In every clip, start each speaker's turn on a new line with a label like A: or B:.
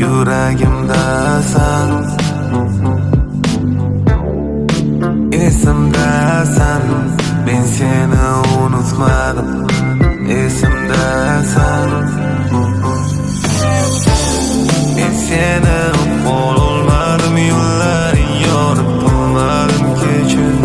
A: yuragimdasan, esimdasan, men seni unutmadim, esimdasan. Men seni qo'l olmadim, yo'llaring yorib bo'lmadim kechir.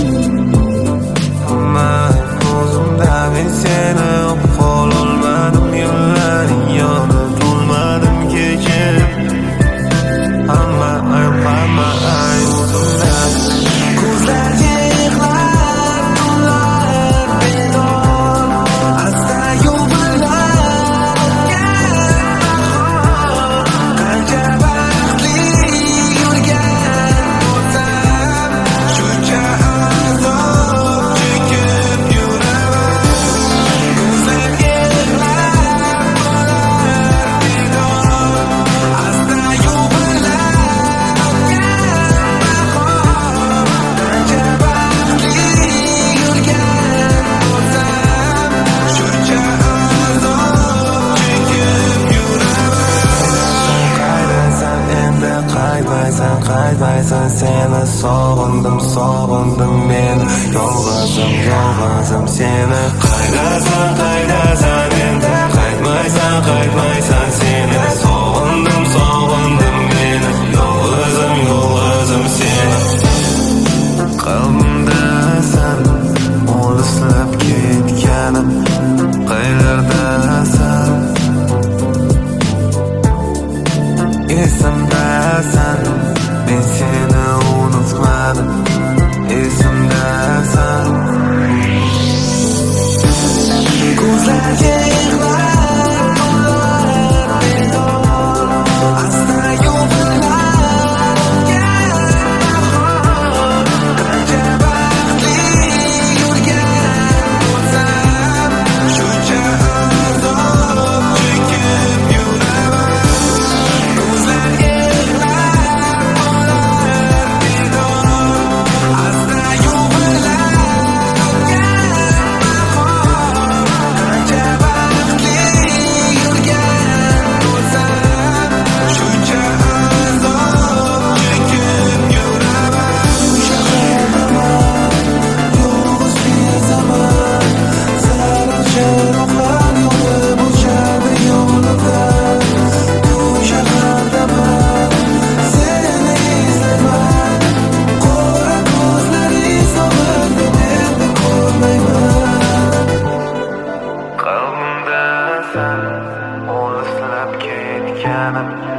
A: Hamma ko'zimda men seni qo'l olmadim, yo'llaring yorib bo'lmadim kechir. Hamma ay o'zimda ko'zlarga yig'lar, tunlar bedor, asta yo'llar qancha baxtli yurgan bo'lsam, shuncha azob chekib yuraman. Ko'zlarga yig'lar, tunlar bedor, asta yo'llar qancha baxtli yurgan bo'lsam, shuncha azob chekib yuraman. Qaydasan endi, qaytmaysan, seni sog'indim meni, yolg'izim seni. Qaydasan endi, qaytmaysan, seni sog'indim meni, yolg'izim seni. Qalbimdasan, olislar ketganim, qayerdasan? Esimdasan, men seni unutmadim, esimdasan. Ko'zlarga yig'lar, tunlar bedor, asta yo'llar qancha baxtli yurgan bo'lsam, shuncha azob chekib yuraman. Ko'zlarga yig'lar, tunlar bedor, asta yo'llar qancha baxtli yurgan bo'lsam, shuncha azob chekib yuraman. Yolg'iz bezaman, sara chiroqlar yonib o'chadi yonimda. Bu shahardaman, seni izlayman, qora ko'zlaring sog'indi, endi ko'rmayman. Qalbimdasan, olislar ketganim,